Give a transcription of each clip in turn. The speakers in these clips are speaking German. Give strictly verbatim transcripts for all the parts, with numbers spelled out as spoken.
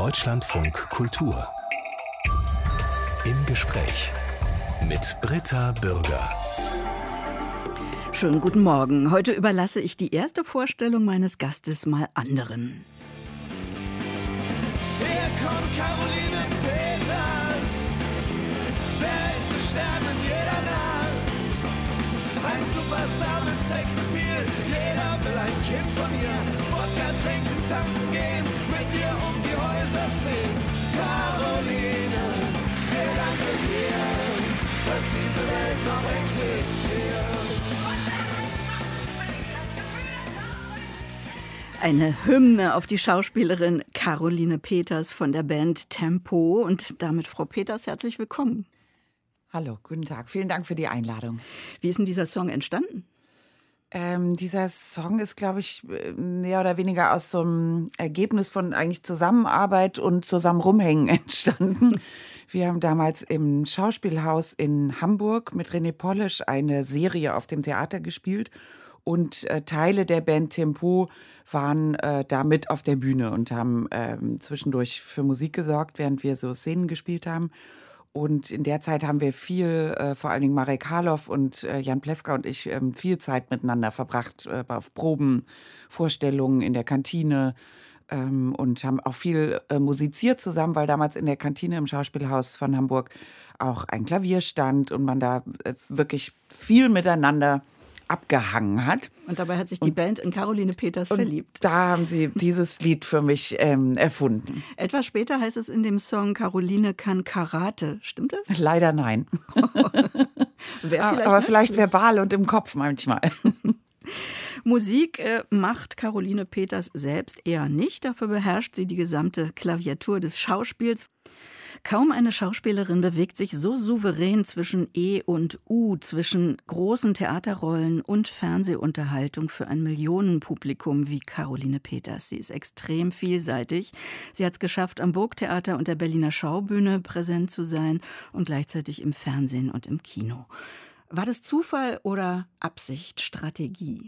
Deutschlandfunk Kultur. Im Gespräch mit Britta Bürger. Schönen guten Morgen. Heute überlasse ich die erste Vorstellung meines Gastes mal anderen. Hier kommt Caroline Peters. Wer ist der Stern in jeder Nacht? Ein Superstar mit Sexappeal. Jeder will ein Kind von ihr. Wodka trinken, tanzen gehen, mit dir um die Häuser ziehen. Caroline, wir danken dir, dass diese Welt noch existiert. Eine Hymne auf die Schauspielerin Caroline Peters von der Band Tempo. Und damit, Frau Peters, herzlich willkommen. Hallo, guten Tag. Vielen Dank für die Einladung. Wie ist denn dieser Song entstanden? Ähm, dieser Song ist, glaube ich, mehr oder weniger aus so einem Ergebnis von eigentlich Zusammenarbeit und zusammen rumhängen entstanden. Wir haben damals im Schauspielhaus in Hamburg mit René Polish eine Serie auf dem Theater gespielt. Und äh, Teile der Band Tempo waren äh, da mit auf der Bühne und haben äh, zwischendurch für Musik gesorgt, während wir so Szenen gespielt haben. Und in der Zeit haben wir viel, äh, vor allen Dingen Marek Harloff und äh, Jan Plewka und ich, ähm, viel Zeit miteinander verbracht, äh, auf Proben, Vorstellungen in der Kantine ähm, und haben auch viel äh, musiziert zusammen, weil damals in der Kantine im Schauspielhaus von Hamburg auch ein Klavier stand und man da äh, wirklich viel miteinander abgehangen hat. Und dabei hat sich die und, Band in Caroline Peters und verliebt. Da haben sie dieses Lied für mich ähm, erfunden. Etwas später heißt es in dem Song, Caroline kann Karate. Stimmt das? Leider nein. Wer vielleicht Aber vielleicht verbal und im Kopf manchmal. Musik äh, macht Caroline Peters selbst eher nicht. Dafür beherrscht sie die gesamte Klaviatur des Schauspiels. Kaum eine Schauspielerin bewegt sich so souverän zwischen E und U, zwischen großen Theaterrollen und Fernsehunterhaltung für ein Millionenpublikum wie Caroline Peters. Sie ist extrem vielseitig. Sie hat es geschafft, am Burgtheater und der Berliner Schaubühne präsent zu sein und gleichzeitig im Fernsehen und im Kino. War das Zufall oder Absicht, Strategie?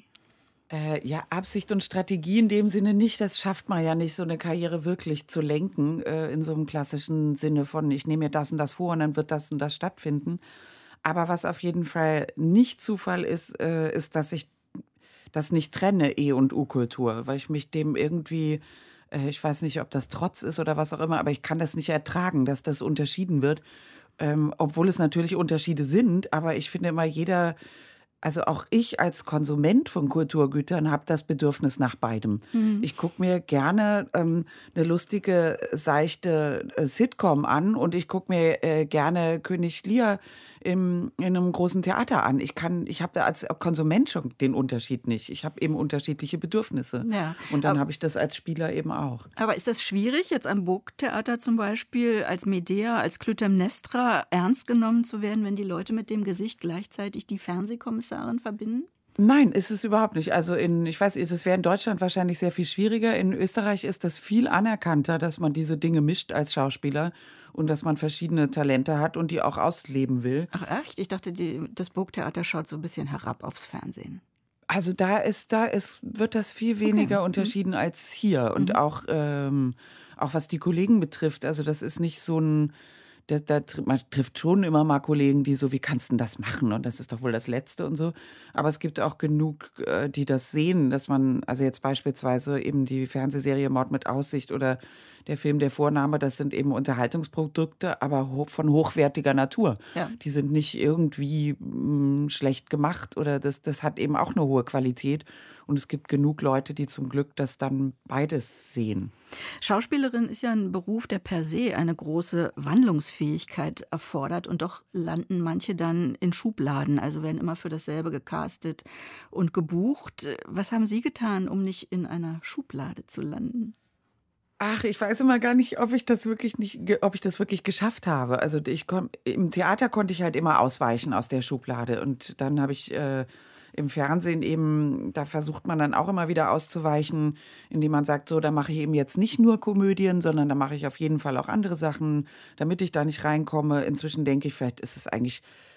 Äh, ja, Absicht und Strategie in dem Sinne nicht. Das schafft man ja nicht, so eine Karriere wirklich zu lenken, äh, in so einem klassischen Sinne von, ich nehme mir das und das vor und dann wird das und das stattfinden. Aber was auf jeden Fall nicht Zufall ist, äh, ist, dass ich das nicht trenne, E- und U-Kultur, weil ich mich dem irgendwie, äh, ich weiß nicht, ob das Trotz ist oder was auch immer, aber ich kann das nicht ertragen, dass das unterschieden wird, ähm, obwohl es natürlich Unterschiede sind, aber ich finde immer, jeder... Also auch ich als Konsument von Kulturgütern habe das Bedürfnis nach beidem. Mhm. Ich gucke mir gerne ähm, eine lustige, seichte äh, Sitcom an und ich gucke mir äh, gerne König Lear im, in einem großen Theater an. Ich kann, ich habe als Konsument schon den Unterschied nicht. Ich habe eben unterschiedliche Bedürfnisse. Ja, und dann habe ich das als Spieler eben auch. Aber ist das schwierig, jetzt am Burgtheater zum Beispiel als Medea, als Clytemnestra ernst genommen zu werden, wenn die Leute mit dem Gesicht gleichzeitig die Fernsehkommissarin verbinden? Nein, ist es überhaupt nicht. Also in, ich weiß, es wäre in Deutschland wahrscheinlich sehr viel schwieriger. In Österreich ist das viel anerkannter, dass man diese Dinge mischt als Schauspieler und dass man verschiedene Talente hat und die auch ausleben will. Ach echt? Ich dachte, die, das Burgtheater schaut so ein bisschen herab aufs Fernsehen. Also da ist, da ist, wird das viel weniger okay. unterschieden mhm. als hier. Und mhm. auch, ähm, auch was die Kollegen betrifft. Also das ist nicht so ein... Da, da, man trifft schon immer mal Kollegen, die so, wie kannst du denn das machen? Und das ist doch wohl das Letzte und so. Aber es gibt auch genug, die das sehen, dass man, also jetzt beispielsweise eben die Fernsehserie Mord mit Aussicht oder der Film Der Vorname, das sind eben Unterhaltungsprodukte, aber ho- von hochwertiger Natur. Ja. Die sind nicht irgendwie mh, schlecht gemacht oder das, das hat eben auch eine hohe Qualität. Und es gibt genug Leute, die zum Glück das dann beides sehen. Schauspielerin ist ja ein Beruf, der per se eine große Wandlungsfähigkeit erfordert. Und doch landen manche dann in Schubladen, also werden immer für dasselbe gecastet und gebucht. Was haben Sie getan, um nicht in einer Schublade zu landen? Ach, ich weiß immer gar nicht, ob ich das wirklich nicht, ob ich das wirklich geschafft habe. Also ich komm, im Theater konnte ich halt immer ausweichen aus der Schublade. Und dann habe ich äh, im Fernsehen eben, da versucht man dann auch immer wieder auszuweichen, indem man sagt, so, da mache ich eben jetzt nicht nur Komödien, sondern da mache ich auf jeden Fall auch andere Sachen, damit ich da nicht reinkomme. Inzwischen denke ich, vielleicht ist es eigentlich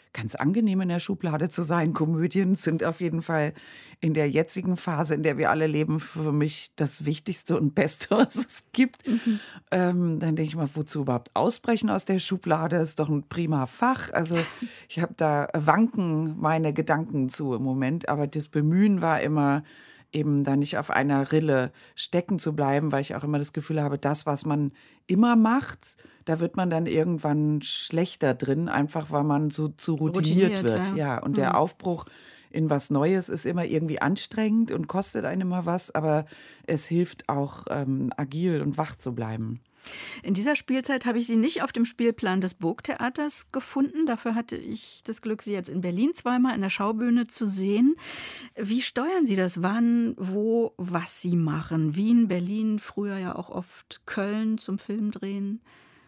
ganz angenehm in der Schublade zu sein. Komödien sind auf jeden Fall in der jetzigen Phase, in der wir alle leben, für mich das Wichtigste und Beste, was es gibt. Mhm. Ähm, dann denke ich mal, wozu überhaupt ausbrechen aus der Schublade? Das ist doch ein prima Fach. Also ich habe da wanken meine Gedanken zu im Moment, aber das Bemühen war immer, eben da nicht auf einer Rille stecken zu bleiben, weil ich auch immer das Gefühl habe, das, was man immer macht, da wird man dann irgendwann schlechter drin, einfach weil man so zu routiniert, routiniert wird. Ja. Ja, und mhm. der Aufbruch in was Neues ist immer irgendwie anstrengend und kostet einem immer was, aber es hilft auch, ähm, agil und wach zu bleiben. In dieser Spielzeit habe ich Sie nicht auf dem Spielplan des Burgtheaters gefunden. Dafür hatte ich das Glück, Sie jetzt in Berlin zweimal in der Schaubühne zu sehen. Wie steuern Sie das? Wann, wo, was Sie machen? Wien, Berlin, früher ja auch oft Köln zum Filmdrehen.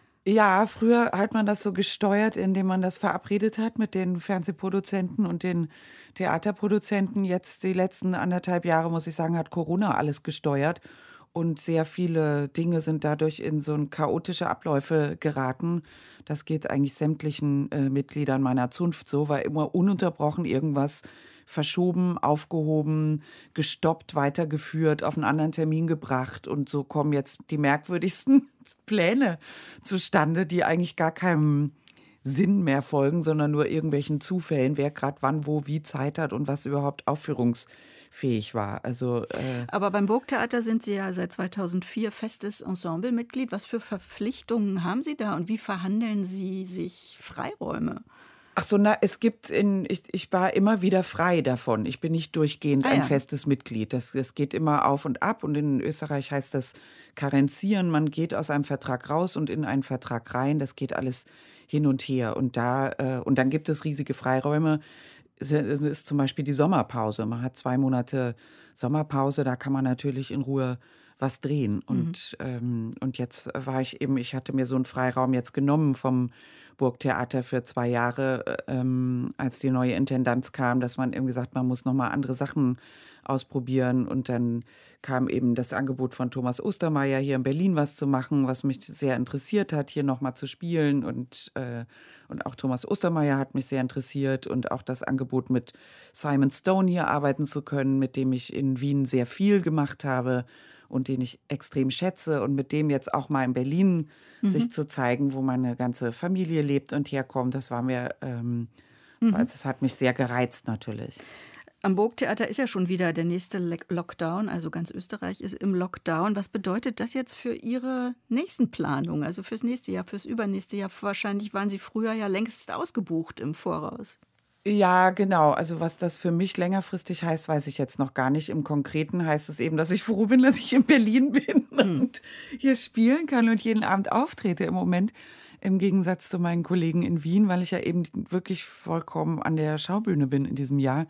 Ja, früher hat man das so gesteuert, indem man das verabredet hat mit den Fernsehproduzenten und den Theaterproduzenten. Jetzt die letzten anderthalb Jahre, muss ich sagen, hat Corona alles gesteuert. Und sehr viele Dinge sind dadurch in so chaotische Abläufe geraten. Das geht eigentlich sämtlichen äh, Mitgliedern meiner Zunft so, weil immer ununterbrochen irgendwas verschoben, aufgehoben, gestoppt, weitergeführt, auf einen anderen Termin gebracht. Und so kommen jetzt die merkwürdigsten Pläne zustande, die eigentlich gar keinem Sinn mehr folgen, sondern nur irgendwelchen Zufällen, wer gerade wann, wo, wie Zeit hat und was überhaupt aufführungsfähig war. Also, äh Aber beim Burgtheater sind Sie ja seit zweitausendvier festes Ensemblemitglied. Was für Verpflichtungen haben Sie da und wie verhandeln Sie sich Freiräume? Ach so, na, es gibt in, ich, ich war immer wieder frei davon. Ich bin nicht durchgehend ah, ein ja. festes Mitglied. Das, das geht immer auf und ab und in Österreich heißt das karenzieren. Man geht aus einem Vertrag raus und in einen Vertrag rein. Das geht alles hin und her. Und da, äh, und dann gibt es riesige Freiräume. Es ist zum Beispiel die Sommerpause. Man hat zwei Monate Sommerpause, da kann man natürlich in Ruhe was drehen. Und, mhm. ähm, und jetzt war ich eben, ich hatte mir so einen Freiraum jetzt genommen vom Burgtheater für zwei Jahre, ähm, als die neue Intendanz kam, dass man irgendwie sagt, man muss nochmal andere Sachen ausprobieren. Und dann kam eben das Angebot von Thomas Ostermeier, hier in Berlin was zu machen, was mich sehr interessiert hat, hier nochmal zu spielen. Und, äh, und auch Thomas Ostermeier hat mich sehr interessiert. Und auch das Angebot mit Simon Stone hier arbeiten zu können, mit dem ich in Wien sehr viel gemacht habe und den ich extrem schätze und mit dem jetzt auch mal in Berlin mhm. sich zu zeigen, wo meine ganze Familie lebt und herkommt. Das war mir, ähm, mhm. also es hat mich sehr gereizt natürlich. Am Burgtheater ist ja schon wieder der nächste Lockdown, also ganz Österreich ist im Lockdown. Was bedeutet das jetzt für Ihre nächsten Planungen, also fürs nächste Jahr, fürs übernächste Jahr? Wahrscheinlich waren Sie früher ja längst ausgebucht im Voraus. Ja, genau. Also was das für mich längerfristig heißt, weiß ich jetzt noch gar nicht. Im Konkreten heißt es eben, dass ich froh bin, dass ich in Berlin bin hm. und hier spielen kann und jeden Abend auftrete im Moment. Im Gegensatz zu meinen Kollegen in Wien, weil ich ja eben wirklich vollkommen an der Schaubühne bin in diesem Jahr.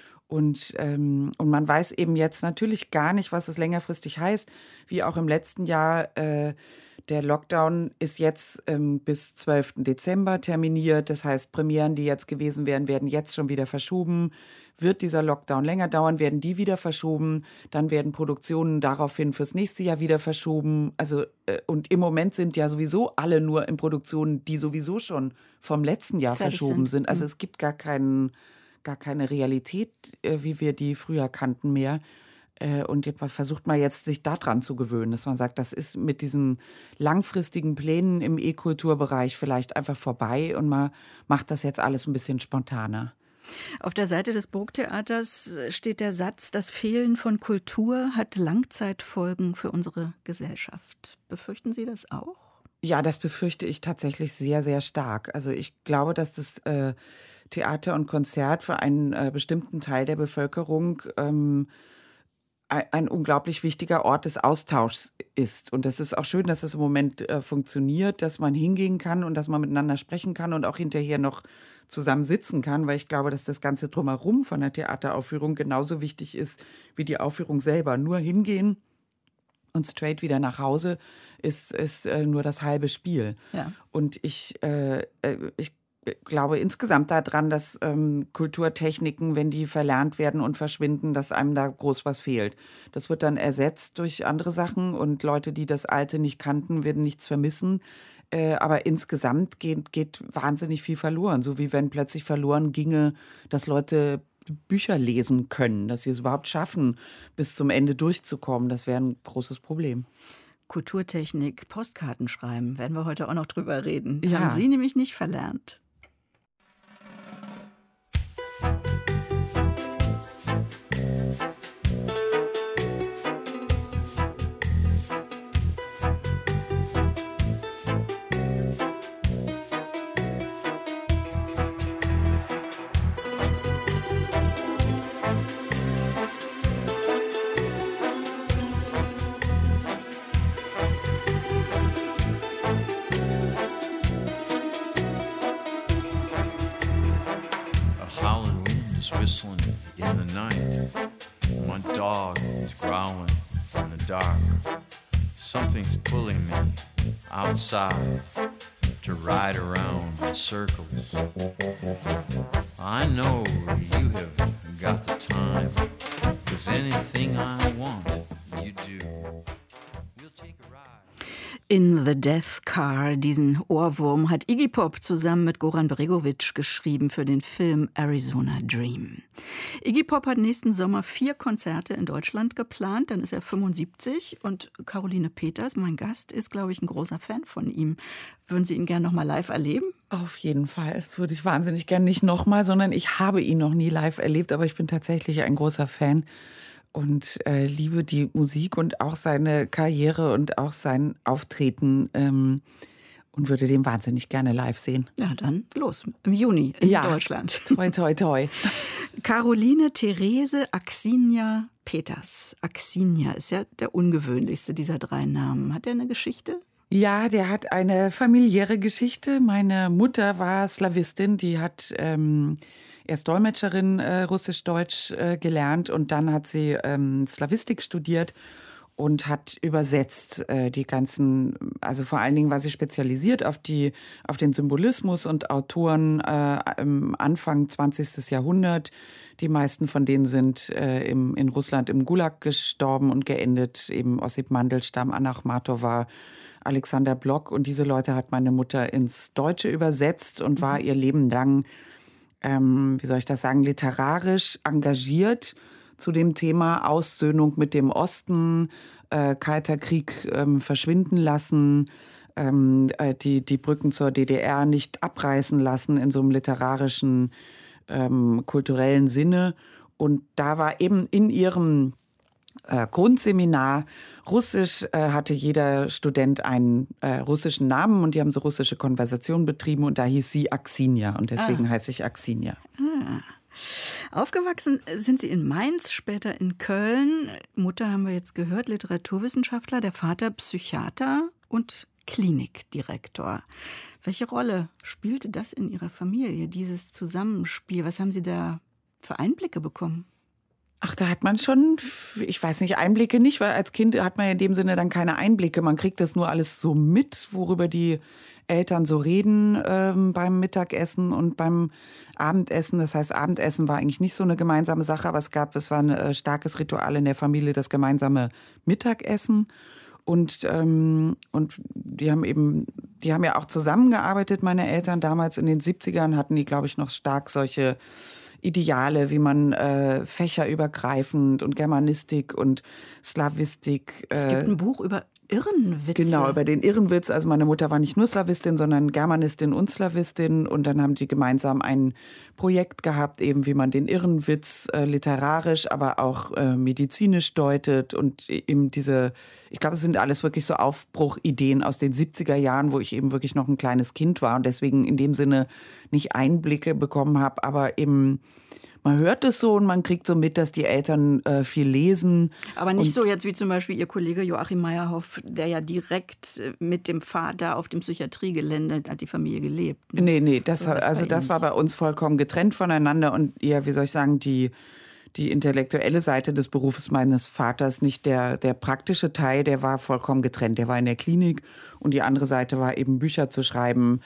Und, ähm, und man weiß eben jetzt natürlich gar nicht, was es längerfristig heißt, wie auch im letzten Jahr. Äh, der Lockdown ist jetzt ähm, bis zwölften Dezember terminiert. Das heißt, Premieren, die jetzt gewesen wären, werden jetzt schon wieder verschoben. Wird dieser Lockdown länger dauern, werden die wieder verschoben. Dann werden Produktionen daraufhin fürs nächste Jahr wieder verschoben. Also, äh, und im Moment sind ja sowieso alle nur in Produktionen, die sowieso schon vom letzten Jahr Fertig verschoben sind. sind. Also mhm. es gibt gar keinen, gar keine Realität, äh, wie wir die früher kannten, mehr. Und versucht man jetzt, sich daran zu gewöhnen, dass man sagt, das ist mit diesen langfristigen Plänen im E-Kulturbereich vielleicht einfach vorbei und man macht das jetzt alles ein bisschen spontaner. Auf der Seite des Burgtheaters steht der Satz, das Fehlen von Kultur hat Langzeitfolgen für unsere Gesellschaft. Befürchten Sie das auch? Ja, das befürchte ich tatsächlich sehr, sehr stark. Also ich glaube, dass das äh, Theater und Konzert für einen äh, bestimmten Teil der Bevölkerung ähm, ein unglaublich wichtiger Ort des Austauschs ist. Und das ist auch schön, dass es im Moment äh, funktioniert, dass man hingehen kann und dass man miteinander sprechen kann und auch hinterher noch zusammen sitzen kann, weil ich glaube, dass das Ganze drumherum von der Theateraufführung genauso wichtig ist wie die Aufführung selber. Nur hingehen und straight wieder nach Hause ist, ist äh, nur das halbe Spiel. Ja. Und ich, äh, ich glaube insgesamt daran, dass ähm, Kulturtechniken, wenn die verlernt werden und verschwinden, dass einem da groß was fehlt. Das wird dann ersetzt durch andere Sachen und Leute, die das Alte nicht kannten, werden nichts vermissen. Äh, aber insgesamt geht, geht wahnsinnig viel verloren. So wie wenn plötzlich verloren ginge, dass Leute Bücher lesen können, dass sie es überhaupt schaffen, bis zum Ende durchzukommen. Das wäre ein großes Problem. Kulturtechnik, Postkarten schreiben, werden wir heute auch noch drüber reden. Ja. Haben Sie nämlich nicht verlernt. Whistling in the night. My dog is growling in the dark. Something's pulling me outside to ride around in circles. I know you have got the time, 'cause anything I want, you do. We'll take a ride. In the Death Car, diesen Ohrwurm, hat Iggy Pop zusammen mit Goran Bregović geschrieben für den Film Arizona Dream. Iggy Pop hat nächsten Sommer vier Konzerte in Deutschland geplant, dann ist er fünfundsiebzig und Caroline Peters, mein Gast, ist, glaube ich, ein großer Fan von ihm. Würden Sie ihn gerne noch mal live erleben? Auf jeden Fall, das würde ich wahnsinnig gerne, nicht noch mal, sondern ich habe ihn noch nie live erlebt, aber ich bin tatsächlich ein großer Fan. Und äh, liebe die Musik und auch seine Karriere und auch sein Auftreten ähm, und würde den wahnsinnig gerne live sehen. Ja, dann los, im Juni in ja. Deutschland. Toi, toi, toi. Caroline Therese Axinia Peters. Axinia ist ja der ungewöhnlichste dieser drei Namen. Hat er eine Geschichte? Ja, der hat eine familiäre Geschichte. Meine Mutter war Slawistin, die hat ähm, erst Dolmetscherin äh, Russisch-Deutsch äh, gelernt und dann hat sie ähm, Slawistik studiert und hat übersetzt äh, die ganzen, also vor allen Dingen war sie spezialisiert auf die, auf den Symbolismus und Autoren äh, im Anfang zwanzigsten Jahrhundert. Die meisten von denen sind äh, im, in Russland im Gulag gestorben und geendet, eben Ossip Mandelstam, Anna Akhmatova, Alexander Blok, und diese Leute hat meine Mutter ins Deutsche übersetzt und war ihr Leben lang, ähm, wie soll ich das sagen, literarisch engagiert zu dem Thema Aussöhnung mit dem Osten, äh, Kalter Krieg ähm, verschwinden lassen, ähm, äh, die, die Brücken zur D D R nicht abreißen lassen in so einem literarischen, ähm, kulturellen Sinne. Und da war eben in ihrem äh, Grundseminar Russisch, äh, hatte jeder Student einen äh, russischen Namen und die haben so russische Konversationen betrieben und da hieß sie Axinia und deswegen ah. heiße ich Axinia. Ah. Aufgewachsen sind Sie in Mainz, später in Köln. Mutter haben wir jetzt gehört, Literaturwissenschaftler, der Vater Psychiater und Klinikdirektor. Welche Rolle spielte das in Ihrer Familie, dieses Zusammenspiel? Was haben Sie da für Einblicke bekommen? Ach, da hat man schon, ich weiß nicht, Einblicke nicht, weil als Kind hat man ja in dem Sinne dann keine Einblicke. Man kriegt das nur alles so mit, worüber die Eltern so reden ähm, beim Mittagessen und beim Abendessen. Das heißt, Abendessen war eigentlich nicht so eine gemeinsame Sache, aber es gab, es war ein äh, starkes Ritual in der Familie, das gemeinsame Mittagessen. Und, ähm, und die haben eben, die haben ja auch zusammengearbeitet, meine Eltern. Damals in den siebzigern hatten die, glaube ich, noch stark solche Ideale, wie man äh, fächerübergreifend und Germanistik und Slawistik. Äh, es gibt ein Buch über Irrenwitze. Genau, über den Irrenwitz. Also meine Mutter war nicht nur Slawistin, sondern Germanistin und Slawistin. Und dann haben die gemeinsam ein Projekt gehabt, eben wie man den Irrenwitz äh, literarisch, aber auch äh, medizinisch deutet. Und eben diese, ich glaube, es sind alles wirklich so Aufbruchideen aus den siebziger Jahren, wo ich eben wirklich noch ein kleines Kind war und deswegen in dem Sinne nicht Einblicke bekommen habe, aber eben man hört es so und man kriegt so mit, dass die Eltern äh, viel lesen. Aber nicht so jetzt wie zum Beispiel Ihr Kollege Joachim Meyerhoff, der ja direkt mit dem Vater auf dem Psychiatriegelände hat die Familie gelebt. Ne? Nee, nee, das, so, das also das war bei uns vollkommen getrennt voneinander und eher, wie soll ich sagen, die, die intellektuelle Seite des Berufes meines Vaters, nicht der, der praktische Teil, der war vollkommen getrennt. Der war in der Klinik und die andere Seite war eben Bücher zu schreiben,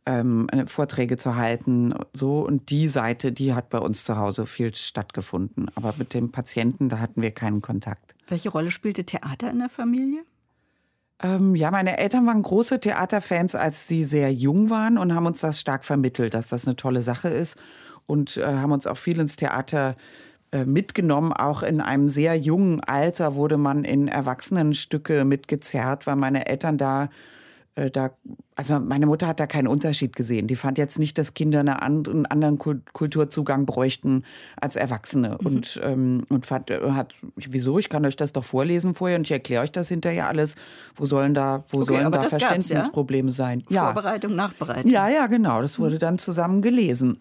ähm, Vorträge zu halten. So. Und die Seite, die hat bei uns zu Hause viel stattgefunden. Aber mit dem Patienten, da hatten wir keinen Kontakt. Welche Rolle spielte Theater in der Familie? Ähm, ja, meine Eltern waren große Theaterfans, als sie sehr jung waren und haben uns das stark vermittelt, dass das eine tolle Sache ist und äh, haben uns auch viel ins Theater äh, mitgenommen. Auch in einem sehr jungen Alter wurde man in Erwachsenenstücke mitgezerrt, weil meine Eltern da äh, da, also meine Mutter hat da keinen Unterschied gesehen. Die fand jetzt nicht, dass Kinder eine and- einen anderen Kulturzugang bräuchten als Erwachsene. Mhm. Und, ähm, und fand, hat, wieso, ich kann euch das doch vorlesen vorher und ich erkläre euch das hinterher alles. Wo sollen da, wo okay, sollen da das Verständnisprobleme gab's, ja? sein? Ja. Vorbereitung, Nachbereitung. Ja, ja, genau. Das wurde dann zusammen gelesen.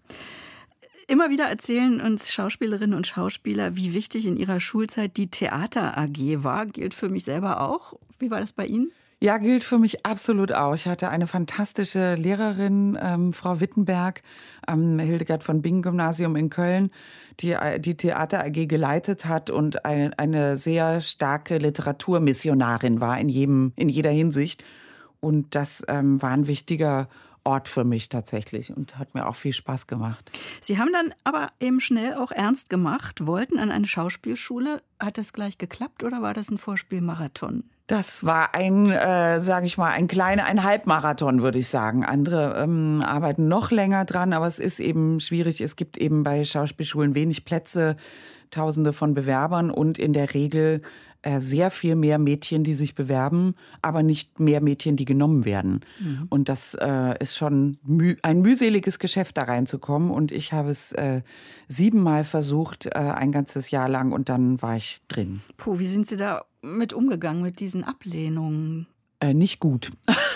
Immer wieder erzählen uns Schauspielerinnen und Schauspieler, wie wichtig in ihrer Schulzeit die Theater-A G war. Gilt für mich selber auch. Wie war das bei Ihnen? Ja, gilt für mich absolut auch. Ich hatte eine fantastische Lehrerin, ähm, Frau Wittenberg, am Hildegard von Bingen Gymnasium in Köln, die die Theater-A G geleitet hat und eine, eine sehr starke Literaturmissionarin war in jedem, in jeder Hinsicht. Und das ähm, war ein wichtiger Ort für mich tatsächlich und hat mir auch viel Spaß gemacht. Sie haben dann aber eben schnell auch ernst gemacht, wollten an eine Schauspielschule. Hat das gleich geklappt oder war das ein Vorspielmarathon? Das war ein, äh, sage ich mal, ein kleiner, ein Halbmarathon, würde ich sagen. Andere ähm, arbeiten noch länger dran, aber es ist eben schwierig. Es gibt eben bei Schauspielschulen wenig Plätze, Tausende von Bewerbern und in der Regel äh, sehr viel mehr Mädchen, die sich bewerben, aber nicht mehr Mädchen, die genommen werden. Mhm. Und das äh, ist schon müh- ein mühseliges Geschäft, da reinzukommen. Und ich habe es äh, siebenmal versucht, äh, ein ganzes Jahr lang, und dann war ich drin. Puh, wie sind Sie da mit umgegangen, mit diesen Ablehnungen? Äh, nicht gut.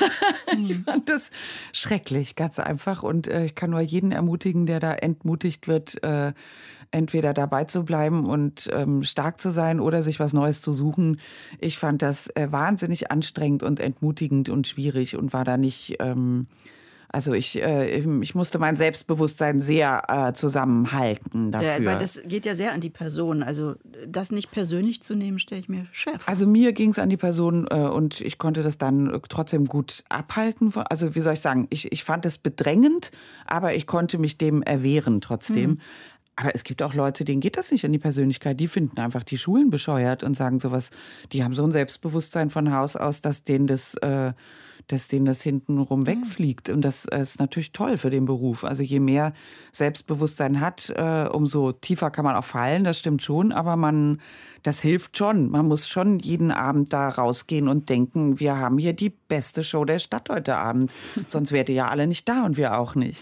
Ich fand das schrecklich, ganz einfach. Und äh, ich kann nur jeden ermutigen, der da entmutigt wird, äh, entweder dabei zu bleiben und ähm, stark zu sein oder sich was Neues zu suchen. Ich fand das äh, wahnsinnig anstrengend und entmutigend und schwierig und war da nicht... Ähm, Also ich, äh, ich musste mein Selbstbewusstsein sehr äh, zusammenhalten dafür. Ja, weil das geht ja sehr an die Person. Also das nicht persönlich zu nehmen, stelle ich mir schwer vor. Also mir ging es an die Person äh, und ich konnte das dann äh, trotzdem gut abhalten. Also wie soll ich sagen, ich, ich fand es bedrängend, aber ich konnte mich dem erwehren trotzdem. Mhm. Aber es gibt auch Leute, denen geht das nicht an die Persönlichkeit. Die finden einfach die Schulen bescheuert und sagen sowas. Die haben so ein Selbstbewusstsein von Haus aus, dass denen das, äh, dass denen das hintenrum wegfliegt. Und das ist natürlich toll für den Beruf. Also je mehr Selbstbewusstsein hat, äh, umso tiefer kann man auch fallen. Das stimmt schon. Aber man, das hilft schon. Man muss schon jeden Abend da rausgehen und denken, wir haben hier die beste Show der Stadt heute Abend. Sonst wärt ihr ja alle nicht da und wir auch nicht.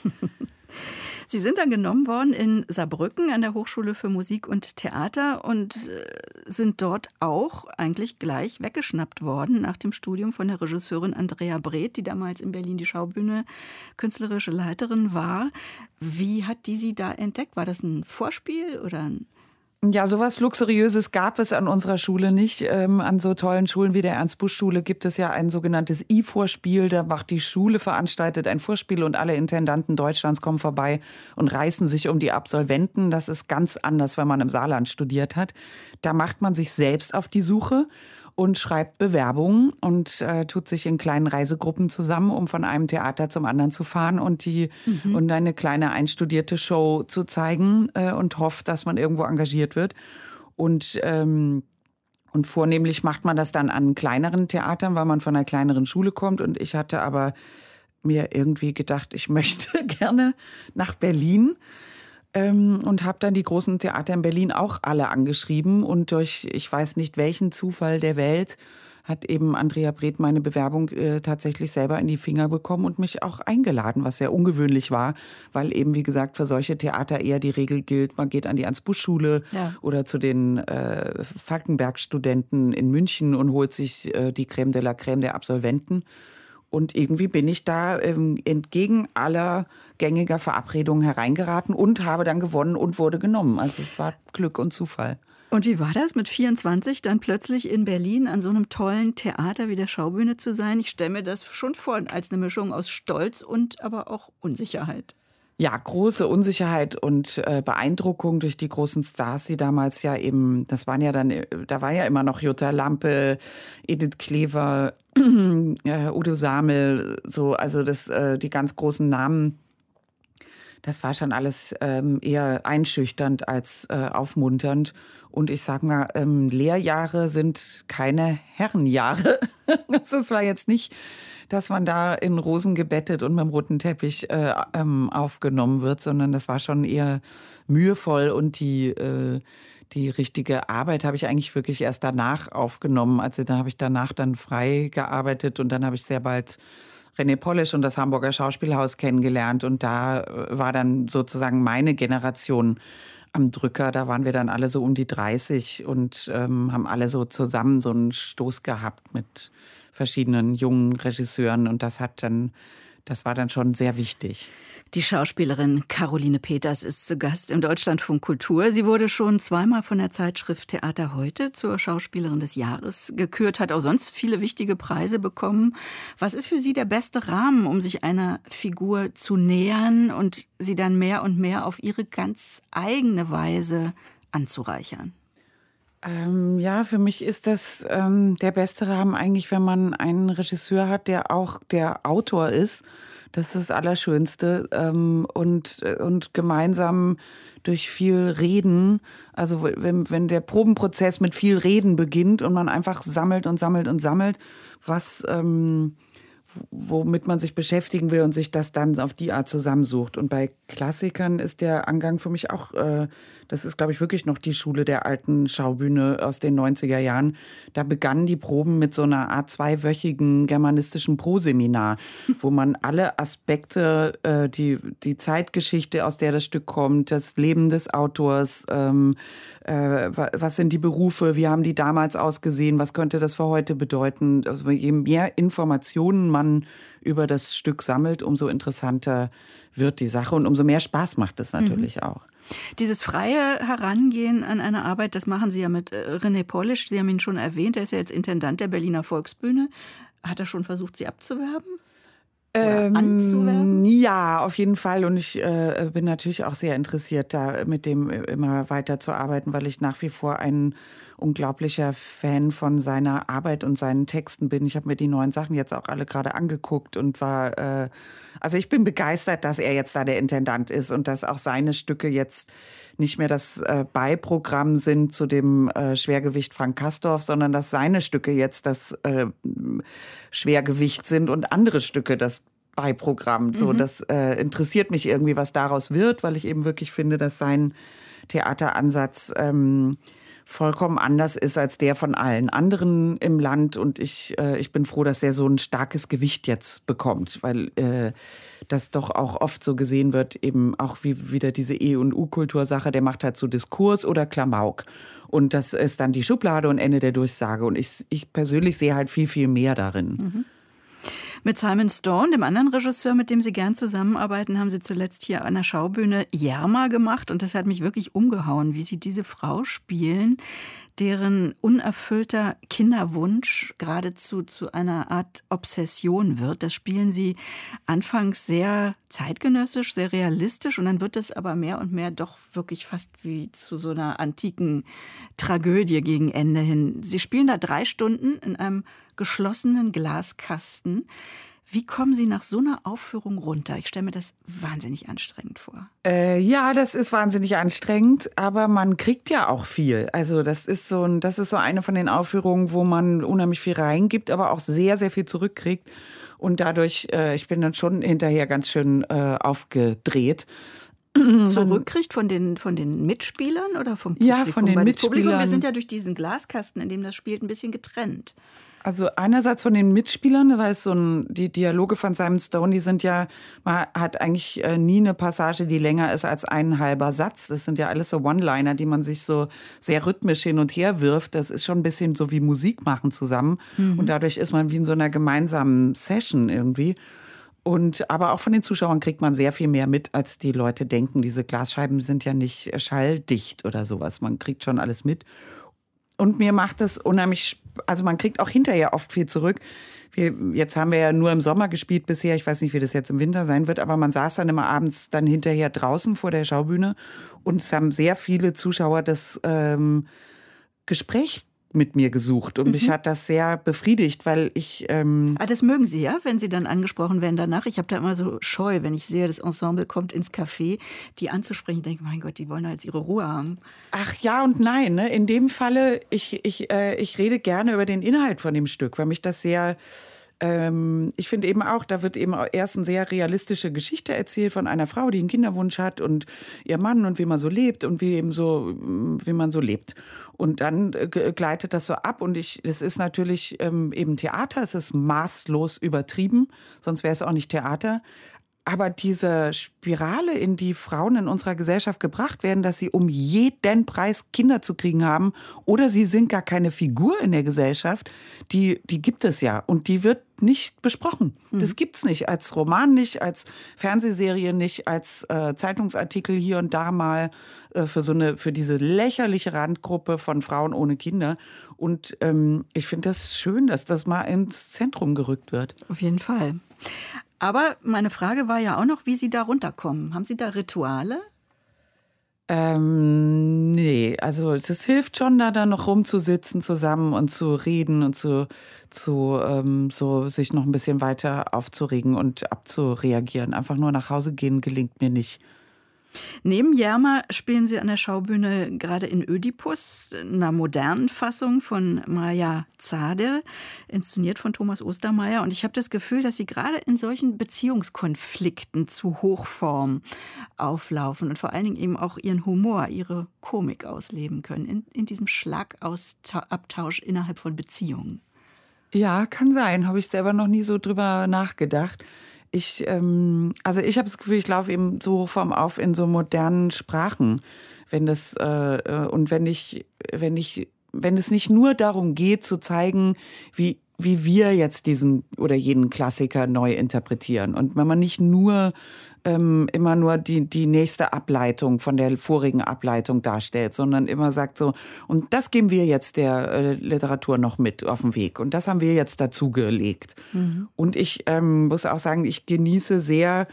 Sie sind dann genommen worden in Saarbrücken an der Hochschule für Musik und Theater und sind dort auch eigentlich gleich weggeschnappt worden nach dem Studium von der Regisseurin Andrea Breth, die damals in Berlin die Schaubühne künstlerische Leiterin war. Wie hat die Sie da entdeckt? War das ein Vorspiel oder ein... Ja, sowas Luxuriöses gab es an unserer Schule nicht. Ähm, an so tollen Schulen wie der Ernst-Busch-Schule gibt es ja ein sogenanntes I-Vorspiel. Da macht die Schule, veranstaltet ein Vorspiel und alle Intendanten Deutschlands kommen vorbei und reißen sich um die Absolventen. Das ist ganz anders, wenn man im Saarland studiert hat. Da macht man sich selbst auf die Suche und schreibt Bewerbungen und äh, tut sich in kleinen Reisegruppen zusammen, um von einem Theater zum anderen zu fahren und die mhm. und eine kleine einstudierte Show zu zeigen äh, und hofft, dass man irgendwo engagiert wird. Und ähm, und vornehmlich macht man das dann an kleineren Theatern, weil man von einer kleineren Schule kommt. Und ich hatte aber mir irgendwie gedacht, ich möchte gerne nach Berlin. Und habe dann die großen Theater in Berlin auch alle angeschrieben. Und durch, ich weiß nicht welchen Zufall der Welt, hat eben Andrea Breth meine Bewerbung äh, tatsächlich selber in die Finger bekommen und mich auch eingeladen, was sehr ungewöhnlich war, weil eben, wie gesagt, für solche Theater eher die Regel gilt, man geht an die Ernst-Busch-Schule ja. oder zu den äh, Falkenberg-Studenten in München und holt sich äh, die Crème de la Crème der Absolventen. Und irgendwie bin ich da ähm, entgegen aller gängiger Verabredungen hereingeraten und habe dann gewonnen und wurde genommen. Also es war Glück und Zufall. Und wie war das, mit vierundzwanzig dann plötzlich in Berlin an so einem tollen Theater wie der Schaubühne zu sein? Ich stelle mir das schon vor als eine Mischung aus Stolz und aber auch Unsicherheit. Ja, große Unsicherheit und äh, Beeindruckung durch die großen Stars, die damals ja eben, das waren ja dann, da war ja immer noch Jutta Lampe, Edith Klever, äh, Udo Samel, so, also das, äh, die ganz großen Namen. Das war schon alles ähm, eher einschüchternd als äh, aufmunternd. Und ich sag mal, ähm, Lehrjahre sind keine Herrenjahre. Das war jetzt nicht, dass man da in Rosen gebettet und mit dem roten Teppich äh, ähm, aufgenommen wird, sondern das war schon eher mühevoll. Und die, äh, die richtige Arbeit habe ich eigentlich wirklich erst danach aufgenommen. Also da habe ich danach dann frei gearbeitet und dann habe ich sehr bald René Polish und das Hamburger Schauspielhaus kennengelernt. Und da war dann sozusagen meine Generation am Drücker. Da waren wir dann alle so um die dreißig und ähm, haben alle so zusammen so einen Stoß gehabt mit verschiedenen jungen Regisseuren. Und das hat dann, das war dann schon sehr wichtig. Die Schauspielerin Caroline Peters ist zu Gast im Deutschlandfunk Kultur. Sie wurde schon zweimal von der Zeitschrift Theater Heute zur Schauspielerin des Jahres gekürt, hat auch sonst viele wichtige Preise bekommen. Was ist für Sie der beste Rahmen, um sich einer Figur zu nähern und sie dann mehr und mehr auf ihre ganz eigene Weise anzureichern? Ähm, ja, für mich ist das ähm, der beste Rahmen eigentlich, wenn man einen Regisseur hat, der auch der Autor ist. Das ist das Allerschönste. Ähm, und, und gemeinsam durch viel Reden, also wenn, wenn der Probenprozess mit viel Reden beginnt und man einfach sammelt und sammelt und sammelt, was, ähm, womit man sich beschäftigen will und sich das dann auf die Art zusammensucht. Und bei Klassikern ist der Angang für mich auch, äh, das ist, glaube ich, wirklich noch die Schule der alten Schaubühne aus den neunziger Jahren. Da begannen die Proben mit so einer Art zweiwöchigen germanistischen Proseminar, wo man alle Aspekte, äh, die, die Zeitgeschichte, aus der das Stück kommt, das Leben des Autors, ähm, äh, was sind die Berufe, wie haben die damals ausgesehen, was könnte das für heute bedeuten. Also je mehr Informationen man über das Stück sammelt, umso interessanter wird die Sache und umso mehr Spaß macht es natürlich mhm. auch. Dieses freie Herangehen an eine Arbeit, das machen Sie ja mit René Polish. Sie haben ihn schon erwähnt, er ist ja jetzt Intendant der Berliner Volksbühne. Hat er schon versucht, Sie abzuwerben? Oder ähm, anzuwerben? Ja, auf jeden Fall. Und ich äh, bin natürlich auch sehr interessiert, da mit dem immer weiter zu arbeiten, weil ich nach wie vor ein unglaublicher Fan von seiner Arbeit und seinen Texten bin. Ich habe mir die neuen Sachen jetzt auch alle gerade angeguckt und war, äh, also ich bin begeistert, dass er jetzt da der Intendant ist und dass auch seine Stücke jetzt nicht mehr das äh, Beiprogramm sind zu dem äh, Schwergewicht Frank Castorf, sondern dass seine Stücke jetzt das äh, Schwergewicht sind und andere Stücke das Beiprogramm. So, mhm. das äh, interessiert mich irgendwie, was daraus wird, weil ich eben wirklich finde, dass sein Theateransatz ähm, vollkommen anders ist als der von allen anderen im Land. Und ich, äh, ich bin froh, dass er so ein starkes Gewicht jetzt bekommt, weil äh, das doch auch oft so gesehen wird, eben auch wie wieder diese E- und U-Kultursache, der macht halt so Diskurs oder Klamauk. Und das ist dann die Schublade und Ende der Durchsage. Und ich, ich persönlich sehe halt viel, viel mehr darin. Mhm. Mit Simon Stone, dem anderen Regisseur, mit dem Sie gern zusammenarbeiten, haben Sie zuletzt hier an der Schaubühne Yerma gemacht. Und das hat mich wirklich umgehauen, wie Sie diese Frau spielen, deren unerfüllter Kinderwunsch geradezu zu einer Art Obsession wird. Das spielen Sie anfangs sehr zeitgenössisch, sehr realistisch. Und dann wird es aber mehr und mehr doch wirklich fast wie zu so einer antiken Tragödie gegen Ende hin. Sie spielen da drei Stunden in einem geschlossenen Glaskasten. Wie kommen Sie nach so einer Aufführung runter? Ich stelle mir das wahnsinnig anstrengend vor. Äh, ja, das ist wahnsinnig anstrengend, aber man kriegt ja auch viel. Also das ist so ein, das ist so eine von den Aufführungen, wo man unheimlich viel reingibt, aber auch sehr, sehr viel zurückkriegt. Und dadurch, äh, ich bin dann schon hinterher ganz schön äh, aufgedreht. Zurückkriegt von den, von den Mitspielern oder vom Publikum? Ja, von den Weil das Mitspielern. Publikum, wir sind ja durch diesen Glaskasten, in dem das spielt, ein bisschen getrennt. Also einerseits von den Mitspielern, weil es so ein, die Dialoge von Simon Stone, die sind ja, man hat eigentlich äh, nie eine Passage, die länger ist als ein halber Satz. Das sind ja alles so One-Liner, die man sich so sehr rhythmisch hin und her wirft. Das ist schon ein bisschen so wie Musik machen zusammen. Mhm. Und dadurch ist man wie in so einer gemeinsamen Session irgendwie. Und aber auch von den Zuschauern kriegt man sehr viel mehr mit, als die Leute denken. Diese Glasscheiben sind ja nicht schalldicht oder sowas. Man kriegt schon alles mit. Und mir macht es unheimlich, also man kriegt auch hinterher oft viel zurück. Wir, jetzt haben wir ja nur im Sommer gespielt bisher, ich weiß nicht, wie das jetzt im Winter sein wird, aber man saß dann immer abends dann hinterher draußen vor der Schaubühne und es haben sehr viele Zuschauer das ähm, Gespräch mit mir gesucht und mhm. mich hat das sehr befriedigt, weil ich... Ähm ah, das mögen Sie, ja, wenn Sie dann angesprochen werden danach? Ich habe da immer so Scheu, wenn ich sehe, das Ensemble kommt ins Café, die anzusprechen. Ich denke, mein Gott, die wollen da jetzt ihre Ruhe haben. Ach ja und nein, ne? In dem Falle, ich, ich, äh, ich rede gerne über den Inhalt von dem Stück, weil mich das sehr... Ähm, ich finde eben auch, da wird eben erst eine sehr realistische Geschichte erzählt von einer Frau, die einen Kinderwunsch hat und ihr Mann und wie man so lebt und wie eben so, wie man so lebt. Und dann gleitet das so ab und ich, es ist natürlich ähm, eben Theater, es ist maßlos übertrieben, sonst wäre es auch nicht Theater. Aber diese Spirale, in die Frauen in unserer Gesellschaft gebracht werden, dass sie um jeden Preis Kinder zu kriegen haben oder sie sind gar keine Figur in der Gesellschaft, die, die gibt es ja. Und die wird nicht besprochen. Mhm. Das gibt's nicht. Als Roman nicht, als Fernsehserie nicht, als äh, Zeitungsartikel hier und da mal äh, für so eine, für diese lächerliche Randgruppe von Frauen ohne Kinder. Und ähm, ich finde das schön, dass das mal ins Zentrum gerückt wird. Auf jeden Fall. Aber meine Frage war ja auch noch, wie Sie da runterkommen. Haben Sie da Rituale? Ähm, nee, also es hilft schon, da dann noch rumzusitzen zusammen und zu reden und zu, zu ähm, so sich noch ein bisschen weiter aufzuregen und abzureagieren. Einfach nur nach Hause gehen gelingt mir nicht. Neben Yerma spielen Sie an der Schaubühne gerade in Ödipus, einer modernen Fassung von Maja Zadel, inszeniert von Thomas Ostermeier. Und ich habe das Gefühl, dass Sie gerade in solchen Beziehungskonflikten zu Hochform auflaufen und vor allen Dingen eben auch Ihren Humor, Ihre Komik ausleben können, in, in diesem Schlagabtausch innerhalb von Beziehungen. Ja, kann sein. Habe ich selber noch nie so drüber nachgedacht. Ich, ähm, also ich habe das Gefühl, ich laufe eben so hochform auf in so modernen Sprachen, wenn das äh, und wenn ich, wenn ich, wenn es nicht nur darum geht zu zeigen, wie wie wir jetzt diesen oder jeden Klassiker neu interpretieren und wenn man nicht nur ähm, immer nur die die nächste Ableitung von der vorigen Ableitung darstellt, sondern immer sagt so, und das geben wir jetzt der äh, Literatur noch mit auf den Weg und das haben wir jetzt dazu gelegt. Mhm. Und ich ähm, muss auch sagen, ich genieße sehr,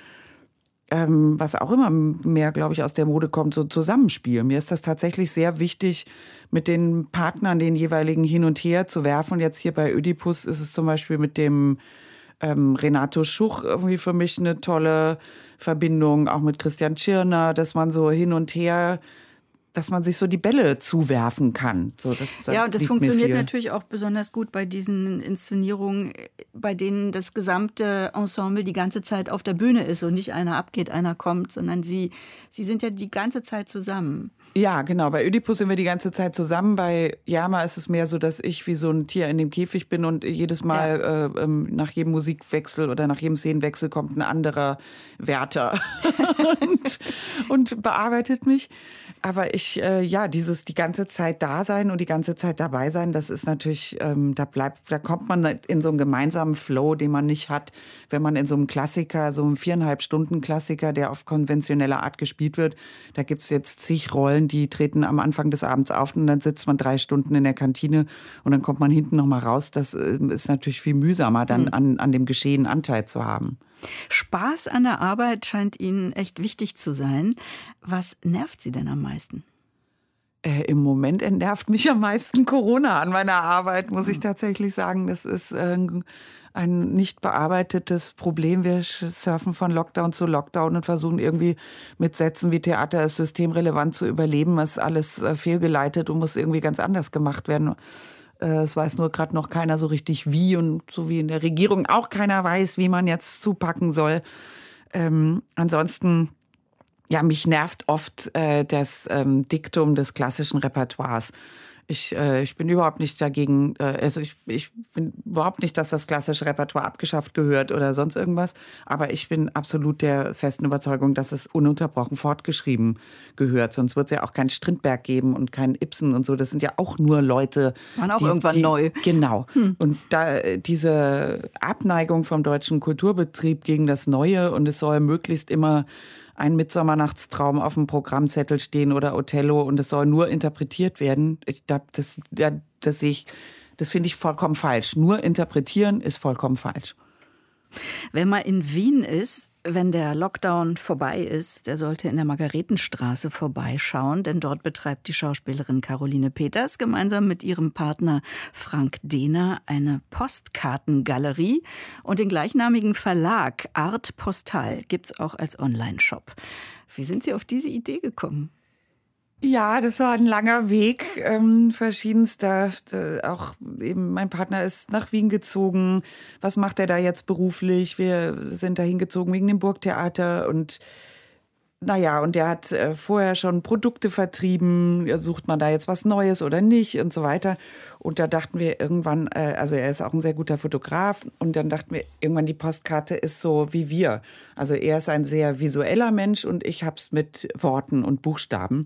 ähm, was auch immer mehr, glaube ich, aus der Mode kommt, so Zusammenspiel. Mir ist das tatsächlich sehr wichtig, mit den Partnern den jeweiligen hin und her zu werfen. Und jetzt hier bei Ödipus ist es zum Beispiel mit dem ähm, Renato Schuch irgendwie für mich eine tolle Verbindung, auch mit Christian Tschirner, dass man so hin und her, dass man sich so die Bälle zuwerfen kann. So, das, das ja, und das funktioniert natürlich auch besonders gut bei diesen Inszenierungen, bei denen das gesamte Ensemble die ganze Zeit auf der Bühne ist und nicht einer abgeht, einer kommt, sondern sie, sie sind ja die ganze Zeit zusammen. Ja, genau. Bei Ödipus sind wir die ganze Zeit zusammen. Bei Yerma ist es mehr so, dass ich wie so ein Tier in dem Käfig bin und jedes Mal ja. äh, nach jedem Musikwechsel oder nach jedem Szenenwechsel kommt ein anderer Wärter und, und bearbeitet mich. Aber ich, äh, ja, dieses die ganze Zeit da sein und die ganze Zeit dabei sein, das ist natürlich, ähm, da bleibt, da kommt man in so einen gemeinsamen Flow, den man nicht hat, wenn man in so einem Klassiker, so einem viereinhalb Stunden Klassiker, der auf konventionelle Art gespielt wird, da gibt's jetzt zig Rollen, die treten am Anfang des Abends auf und dann sitzt man drei Stunden in der Kantine und dann kommt man hinten noch mal raus. Das äh, ist natürlich viel mühsamer, dann mhm. an, an dem Geschehen Anteil zu haben. Spaß an der Arbeit scheint Ihnen echt wichtig zu sein. Was nervt Sie denn am meisten? Äh, Im Moment entnervt mich am meisten Corona an meiner Arbeit, muss ich tatsächlich sagen. Das ist äh, ein nicht bearbeitetes Problem. Wir surfen von Lockdown zu Lockdown und versuchen irgendwie mit Sätzen wie Theater ist systemrelevant zu überleben. Das ist alles äh, fehlgeleitet und muss irgendwie ganz anders gemacht werden. Es weiß nur gerade noch keiner so richtig wie und so wie in der Regierung auch keiner weiß, wie man jetzt zupacken soll. Ähm, ansonsten, ja, mich nervt oft äh, das ähm, Diktum des klassischen Repertoires. Ich, äh, ich bin überhaupt nicht dagegen, äh, also ich, ich finde überhaupt nicht, dass das klassische Repertoire abgeschafft gehört oder sonst irgendwas. Aber ich bin absolut der festen Überzeugung, dass es ununterbrochen fortgeschrieben gehört. Sonst wird es ja auch keinen Strindberg geben und keinen Ibsen und so. Das sind ja auch nur Leute. Waren auch die, irgendwann die, neu. Genau. Hm. Und da diese Abneigung vom deutschen Kulturbetrieb gegen das Neue und es soll möglichst immer ein Mitsommernachtstraum auf dem Programmzettel stehen oder Othello und es soll nur interpretiert werden. Ich, das, das sehe ich, das finde ich vollkommen falsch. Nur interpretieren ist vollkommen falsch. Wer mal in Wien ist, wenn der Lockdown vorbei ist, der sollte in der Margaretenstraße vorbeischauen, denn dort betreibt die Schauspielerin Caroline Peters gemeinsam mit ihrem Partner Frank Dehner eine Postkartengalerie und den gleichnamigen Verlag Art Postal gibt's auch als Online-Shop. Wie sind Sie auf diese Idee gekommen? Ja, das war ein langer Weg, ähm, verschiedenster. Äh, auch eben mein Partner ist nach Wien gezogen. Was macht er da jetzt beruflich? Wir sind da hingezogen wegen dem Burgtheater und naja, und er hat äh, vorher schon Produkte vertrieben. Sucht man da jetzt was Neues oder nicht und so weiter. Und da dachten wir irgendwann, äh, also er ist auch ein sehr guter Fotograf. Und dann dachten wir irgendwann, die Postkarte ist so wie wir. Also er ist ein sehr visueller Mensch und ich hab's mit Worten und Buchstaben.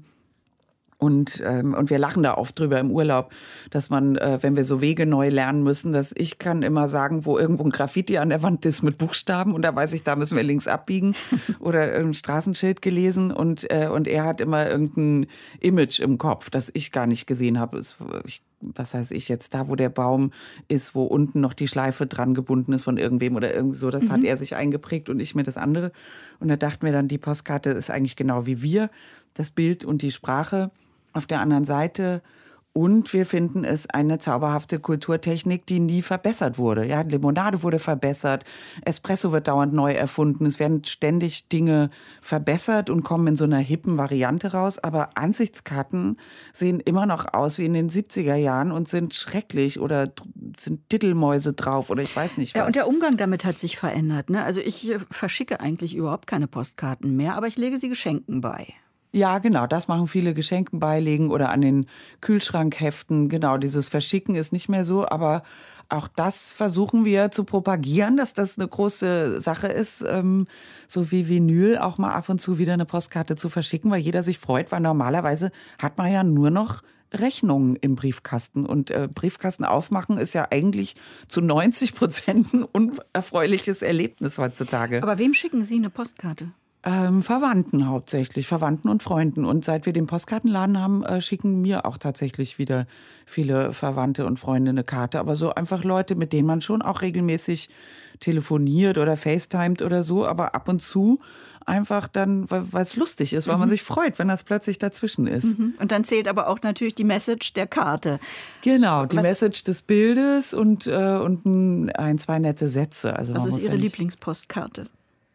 Und, ähm, und wir lachen da oft drüber im Urlaub, dass man, äh, wenn wir so Wege neu lernen müssen, dass ich kann immer sagen, wo irgendwo ein Graffiti an der Wand ist mit Buchstaben und da weiß ich, da müssen wir links abbiegen oder ein Straßenschild gelesen und, äh, und er hat immer irgendein Image im Kopf, das ich gar nicht gesehen habe. Es, ich, was weiß ich jetzt, da wo der Baum ist, wo unten noch die Schleife dran gebunden ist von irgendwem oder irgendwie so, das mhm. hat er sich eingeprägt und ich mir das andere. Und da dachten wir dann, die Postkarte ist eigentlich genau wie wir, das Bild und die Sprache auf der anderen Seite. Und wir finden es eine zauberhafte Kulturtechnik, die nie verbessert wurde. Ja, Limonade wurde verbessert, Espresso wird dauernd neu erfunden. Es werden ständig Dinge verbessert und kommen in so einer hippen Variante raus. Aber Ansichtskarten sehen immer noch aus wie in den siebziger Jahren und sind schrecklich oder sind Titelmäuse drauf oder ich weiß nicht was. Ja, und der Umgang damit hat sich verändert, ne? Also ich verschicke eigentlich überhaupt keine Postkarten mehr, aber ich lege sie Geschenken bei. Ja, genau, das machen viele, Geschenken beilegen oder an den Kühlschrank heften. Genau, dieses Verschicken ist nicht mehr so, aber auch das versuchen wir zu propagieren, dass das eine große Sache ist, ähm, so wie Vinyl auch mal ab und zu wieder eine Postkarte zu verschicken, weil jeder sich freut, weil normalerweise hat man ja nur noch Rechnungen im Briefkasten und äh, Briefkasten aufmachen ist ja eigentlich zu neunzig Prozent ein unerfreuliches Erlebnis heutzutage. Aber wem schicken Sie eine Postkarte? Ähm, Verwandten hauptsächlich, Verwandten und Freunden. Und seit wir den Postkartenladen haben, äh, schicken mir auch tatsächlich wieder viele Verwandte und Freunde eine Karte. Aber so einfach Leute, mit denen man schon auch regelmäßig telefoniert oder FaceTimet oder so. Aber ab und zu einfach dann, weil es lustig ist, weil mhm. man sich freut, wenn das plötzlich dazwischen ist. Mhm. Und dann zählt aber auch natürlich die Message der Karte. Genau, die Was, Message des Bildes und, äh, und ein, zwei nette Sätze. Also was ist Ihre ja Lieblingspostkarte?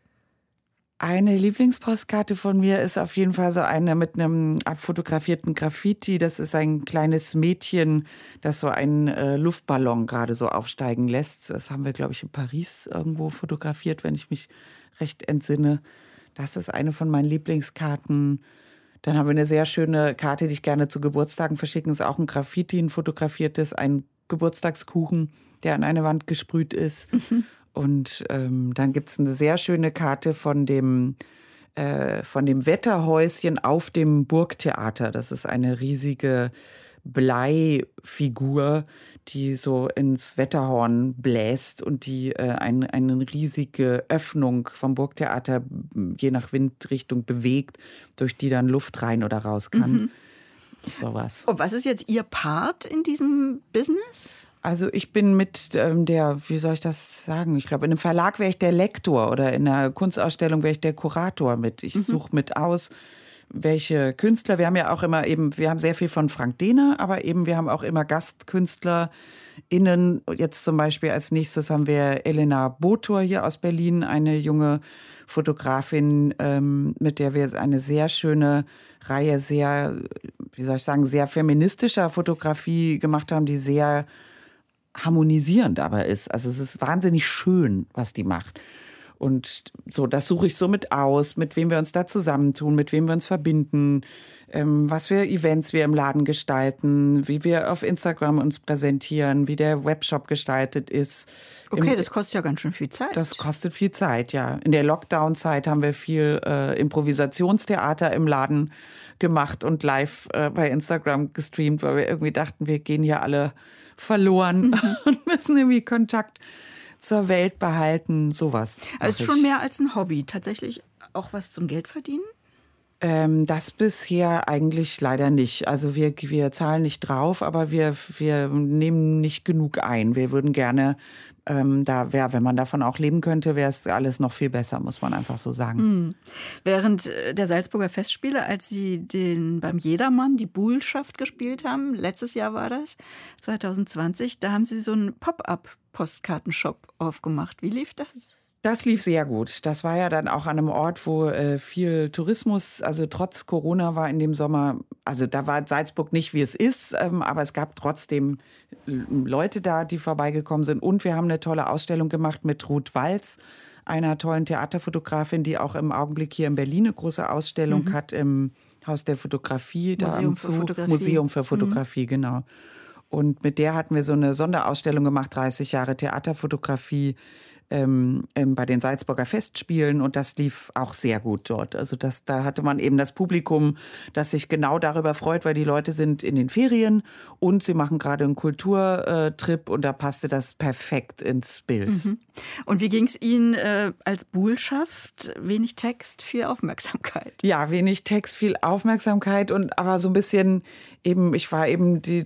Eine Lieblingspostkarte von mir ist auf jeden Fall so eine mit einem abfotografierten Graffiti. Das ist ein kleines Mädchen, das so einen äh, Luftballon gerade so aufsteigen lässt. Das haben wir, glaube ich, in Paris irgendwo fotografiert, wenn ich mich recht entsinne. Das ist eine von meinen Lieblingskarten. Dann haben wir eine sehr schöne Karte, die ich gerne zu Geburtstagen verschicken. Das ist auch ein Graffiti, ein fotografiertes, ein Geburtstagskuchen, der an eine Wand gesprüht ist. Mhm. Und ähm, dann gibt's eine sehr schöne Karte von dem, äh, von dem Wetterhäuschen auf dem Burgtheater. Das ist eine riesige Bleifigur, die so ins Wetterhorn bläst und die äh, ein, eine riesige Öffnung vom Burgtheater je nach Windrichtung bewegt, durch die dann Luft rein oder raus kann. Mhm. Sowas. Und was ist jetzt Ihr Part in diesem Business? Also ich bin mit ähm, der, wie soll ich das sagen, ich glaube in einem Verlag wäre ich der Lektor oder in einer Kunstausstellung wäre ich der Kurator mit. Ich mhm. suche mit aus, welche Künstler, wir haben ja auch immer eben, wir haben sehr viel von Frank Dehner, aber eben wir haben auch immer GastkünstlerInnen. Jetzt zum Beispiel als nächstes haben wir Elena Botor hier aus Berlin, eine junge Fotografin, ähm, mit der wir eine sehr schöne Reihe sehr, wie soll ich sagen, sehr feministischer Fotografie gemacht haben, die sehr harmonisierend aber ist. Also es ist wahnsinnig schön, was die macht. Und so, das suche ich so mit aus, mit wem wir uns da zusammentun, mit wem wir uns verbinden, ähm, was für Events wir im Laden gestalten, wie wir auf Instagram uns präsentieren, wie der Webshop gestaltet ist. Okay, Im, das kostet ja ganz schön viel Zeit. Das kostet viel Zeit, ja. In der Lockdown-Zeit haben wir viel äh, Improvisationstheater im Laden gemacht und live äh, bei Instagram gestreamt, weil wir irgendwie dachten, wir gehen hier alle verloren mhm. und müssen irgendwie Kontakt zur Welt behalten, sowas. Also ist schon mehr als ein Hobby. Tatsächlich auch was zum Geld verdienen? Ähm, das bisher eigentlich leider nicht. Also wir, wir zahlen nicht drauf, aber wir, wir nehmen nicht genug ein. Wir würden gerne Ähm, da wär, wenn man davon auch leben könnte, wäre es alles noch viel besser, muss man einfach so sagen. Hm. Während der Salzburger Festspiele, als Sie den beim Jedermann die Buhlschaft gespielt haben, letztes Jahr war das, zwanzig zwanzig, da haben Sie so einen Pop-up-Postkartenshop aufgemacht. Wie lief das? Das lief sehr gut. Das war ja dann auch an einem Ort, wo äh, viel Tourismus, also trotz Corona war in dem Sommer, also da war Salzburg nicht, wie es ist, ähm, aber es gab trotzdem Leute da, die vorbeigekommen sind. Und wir haben eine tolle Ausstellung gemacht mit Ruth Walz, einer tollen Theaterfotografin, die auch im Augenblick hier in Berlin eine große Ausstellung mhm. hat im Haus der Fotografie. Da Museum am für Zoo. Fotografie. Museum für Fotografie, mhm. genau. Und mit der hatten wir so eine Sonderausstellung gemacht, dreißig Jahre Theaterfotografie, Ähm, ähm, bei den Salzburger Festspielen, und das lief auch sehr gut dort. Also das, da hatte man eben das Publikum, das sich genau darüber freut, weil die Leute sind in den Ferien und sie machen gerade einen Kulturtrip, und da passte das perfekt ins Bild. Mhm. Und wie ging es Ihnen äh, als Buhlschaft? Wenig Text, viel Aufmerksamkeit. Ja, wenig Text, viel Aufmerksamkeit, und aber so ein bisschen eben, ich war eben die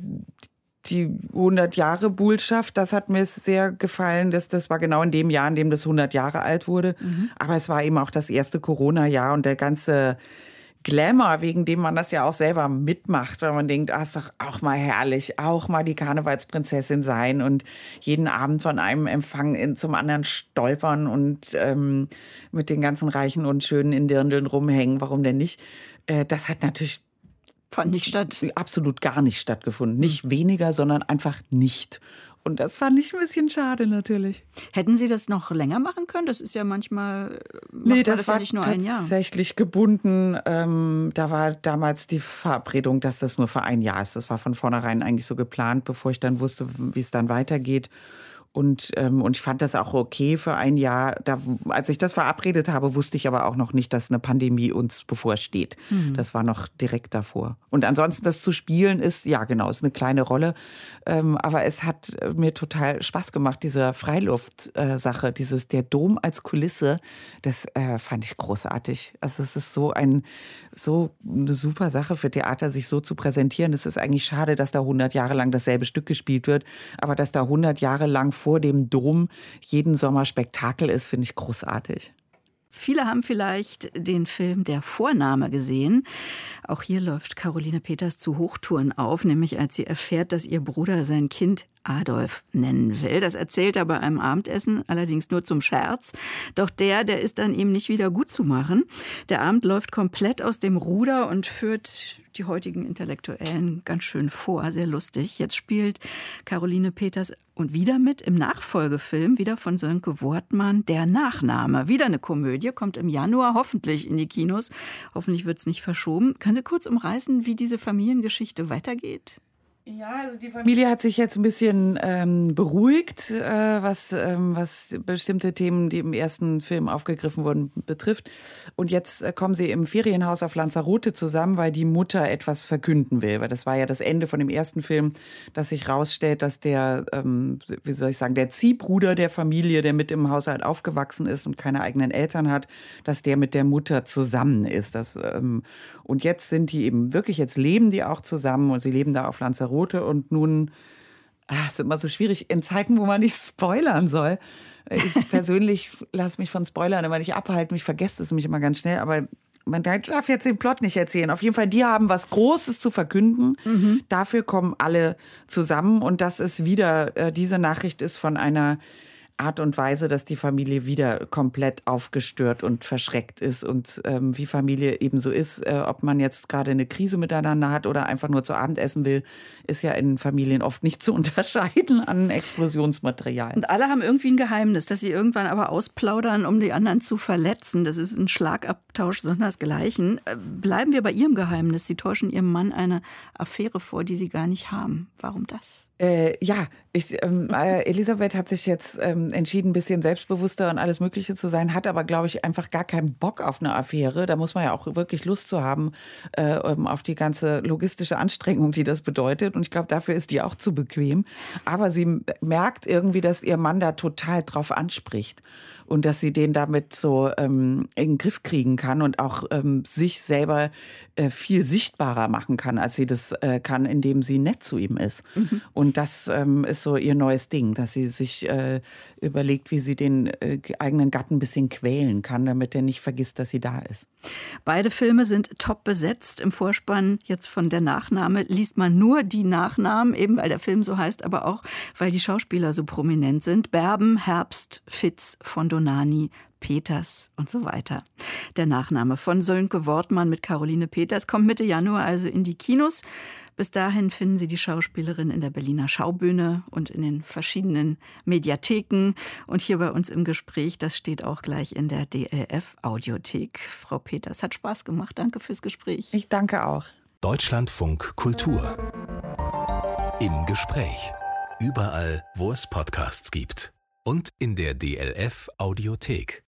Die hundert Jahre Buhlschaft, das hat mir sehr gefallen. Das, das war genau in dem Jahr, in dem das hundert Jahre alt wurde. Mhm. Aber es war eben auch das erste Corona-Jahr, und der ganze Glamour, wegen dem man das ja auch selber mitmacht, weil man denkt, ah, ist doch auch mal herrlich, auch mal die Karnevalsprinzessin sein und jeden Abend von einem Empfang in, zum anderen stolpern und ähm, mit den ganzen Reichen und Schönen in Dirndeln rumhängen. Warum denn nicht? Äh, das hat natürlich Fand nicht statt. Absolut gar nicht stattgefunden. Nicht weniger, sondern einfach nicht. Und das fand ich ein bisschen schade natürlich. Hätten Sie das noch länger machen können? Das ist ja manchmal, nee, das, das war ja nicht nur ein Jahr. Tatsächlich gebunden. Ähm, da war damals die Verabredung, dass das nur für ein Jahr ist. Das war von vornherein eigentlich so geplant, bevor ich dann wusste, wie es dann weitergeht. Und, ähm, und ich fand das auch okay für ein Jahr. Da, als ich das verabredet habe, wusste ich aber auch noch nicht, dass eine Pandemie uns bevorsteht. Mhm. Das war noch direkt davor. Und ansonsten das zu spielen ist, ja genau, ist eine kleine Rolle. Ähm, aber es hat mir total Spaß gemacht, diese Freiluft-Sache, dieses der Dom als Kulisse, das äh, fand ich großartig. Also es ist so ein so eine super Sache für Theater, sich so zu präsentieren. Es ist eigentlich schade, dass da hundert Jahre lang dasselbe Stück gespielt wird, aber dass da hundert Jahre lang vor dem Dom jeden Sommer Spektakel ist, finde ich großartig. Viele haben vielleicht den Film Der Vorname gesehen. Auch hier läuft Caroline Peters zu Hochtouren auf, nämlich als sie erfährt, dass ihr Bruder sein Kind Adolf nennen will. Das erzählt er bei einem Abendessen, allerdings nur zum Scherz. Doch der, der ist dann eben nicht wieder gut zu machen. Der Abend läuft komplett aus dem Ruder und führt die heutigen Intellektuellen ganz schön vor. Sehr lustig. Jetzt spielt Caroline Peters und wieder mit im Nachfolgefilm, wieder von Sönke Wortmann, Der Nachname. Wieder eine Komödie, kommt im Januar hoffentlich in die Kinos. Hoffentlich wird es nicht verschoben. Können Sie kurz umreißen, wie diese Familiengeschichte weitergeht? Ja, also die Familie hat sich jetzt ein bisschen ähm, beruhigt, äh, was, ähm, was bestimmte Themen, die im ersten Film aufgegriffen wurden, betrifft. Und jetzt äh, kommen sie im Ferienhaus auf Lanzarote zusammen, weil die Mutter etwas verkünden will. Weil das war ja das Ende von dem ersten Film, dass sich rausstellt, dass der, ähm, wie soll ich sagen, der Ziehbruder der Familie, der mit im Haushalt aufgewachsen ist und keine eigenen Eltern hat, dass der mit der Mutter zusammen ist. Das, ähm, und jetzt sind die eben wirklich, jetzt leben die auch zusammen und sie leben da auf Lanzarote. Und nun, ach, ist immer so schwierig, in Zeiten, wo man nicht spoilern soll. Ich persönlich lasse mich von Spoilern immer nicht abhalten. Ich vergesse es nämlich immer ganz schnell. Aber man darf jetzt den Plot nicht erzählen. Auf jeden Fall, die haben was Großes zu verkünden. Mhm. Dafür kommen alle zusammen. Und das ist wieder, äh, diese Nachricht ist von einer Art und Weise, dass die Familie wieder komplett aufgestört und verschreckt ist und ähm, wie Familie eben so ist, äh, ob man jetzt gerade eine Krise miteinander hat oder einfach nur zu Abend essen will, ist ja in Familien oft nicht zu unterscheiden an Explosionsmaterial. Und alle haben irgendwie ein Geheimnis, das sie irgendwann aber ausplaudern, um die anderen zu verletzen. Das ist ein Schlagabtausch sondersgleichen. Bleiben wir bei Ihrem Geheimnis. Sie täuschen Ihrem Mann eine Affäre vor, die Sie gar nicht haben. Warum das? Äh, ja, ich, ähm, äh, Elisabeth hat sich jetzt ähm, entschieden, ein bisschen selbstbewusster und alles Mögliche zu sein, hat aber, glaube ich, einfach gar keinen Bock auf eine Affäre. Da muss man ja auch wirklich Lust zu haben, äh, auf die ganze logistische Anstrengung, die das bedeutet. Und ich glaube, dafür ist die auch zu bequem. Aber sie merkt irgendwie, dass ihr Mann da total drauf anspricht. und dass sie den damit so ähm, in den Griff kriegen kann und auch ähm, sich selber äh, viel sichtbarer machen kann, als sie das äh, kann, indem sie nett zu ihm ist. Mhm. Und das ähm, ist so ihr neues Ding, dass sie sich äh, überlegt, wie sie den äh, eigenen Gatten ein bisschen quälen kann, damit er nicht vergisst, dass sie da ist. Beide Filme sind top besetzt. Im Vorspann jetzt von Der Nachname liest man nur die Nachnamen, eben weil der Film so heißt, aber auch, weil die Schauspieler so prominent sind. Berben, Herbst, Fitz, von Donani, Peters und so weiter. Der Nachname von Sönke Wortmann mit Caroline Peters kommt Mitte Januar also in die Kinos. Bis dahin finden Sie die Schauspielerin in der Berliner Schaubühne und in den verschiedenen Mediatheken. Und hier bei uns im Gespräch, das steht auch gleich in der D L F-Audiothek. Frau Peters, hat Spaß gemacht. Danke fürs Gespräch. Ich danke auch. Deutschlandfunk Kultur. Im Gespräch. Überall, wo es Podcasts gibt. Und in der D L F-Audiothek.